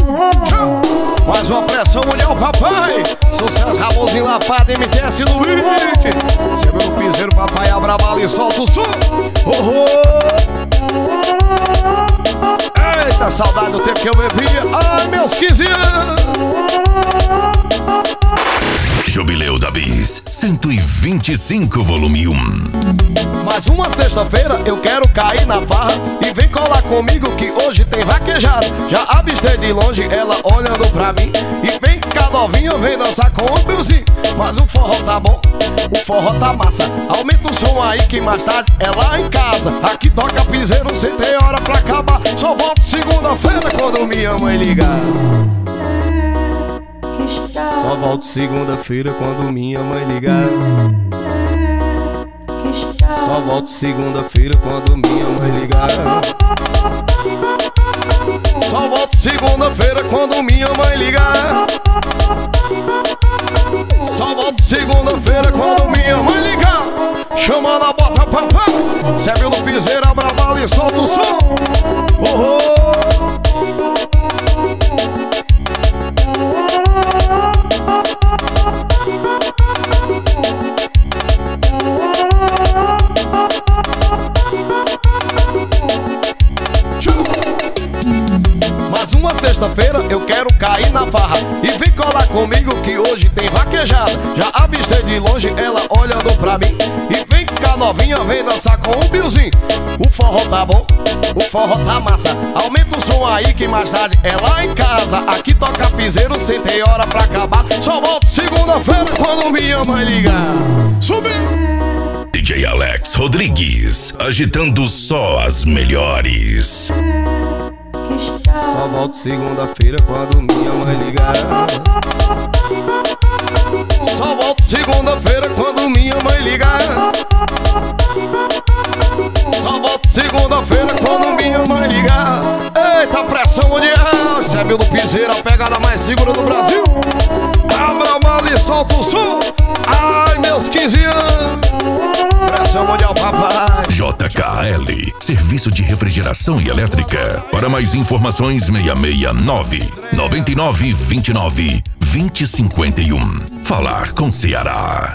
Mais uma pressão mundial, papai. Sucesso, Ramonzinho Lapada, MTS no beat. Você viu no piseiro, papai, abra bala e solta o som. Eita, saudade do tempo que eu bebia. Ai, meus 15 anos. Jubileu da Bis 125 volume 1. Mais uma sexta-feira eu quero cair na farra. E vem colar comigo que hoje tem vaquejada. Já avistei de longe ela olhando pra mim. E vem cá novinha, vem dançar com o Billzinho. Mas o forró tá bom, o forró tá massa. Aumenta o som aí que mais tarde é lá em casa. Aqui toca piseiro, cê tem hora pra acabar. Só volto segunda-feira quando minha mãe ligar. Só volto segunda-feira quando minha mãe ligar. Só volto segunda-feira quando minha mãe ligar. Só volto segunda-feira quando minha mãe ligar. Só volto segunda-feira quando minha mãe ligar. Chamando a bota papai. Serve no piseiro, abra bala e solta o som. Mais uma sexta-feira eu quero cair na farra. E vem colar comigo que hoje tem vaquejada. Já avistei de longe ela olhando pra mim. E vem cá novinha, vem dançar com o Billzinho. O forró tá bom, o forró tá massa. Aumenta o som aí que mais tarde é lá em casa. Aqui toca piseiro, sem ter hora pra acabar. Só volto segunda-feira quando minha mãe ligar. Subiu! DJ Alex Rodrigues, agitando só as melhores. Só volto segunda-feira quando minha mãe ligar. Só volto segunda-feira quando minha mãe ligar. Só volto segunda-feira quando minha mãe ligar. Eita, pressão mundial. Cê viu no piseiro, a pegada mais segura do Brasil. Abra a mala e solta o som. Ai, meus 15 anos. Pressão mundial, papai. JKL, serviço de refrigeração e elétrica. Para mais informações, 669 9929 2051. Falar com Ceará.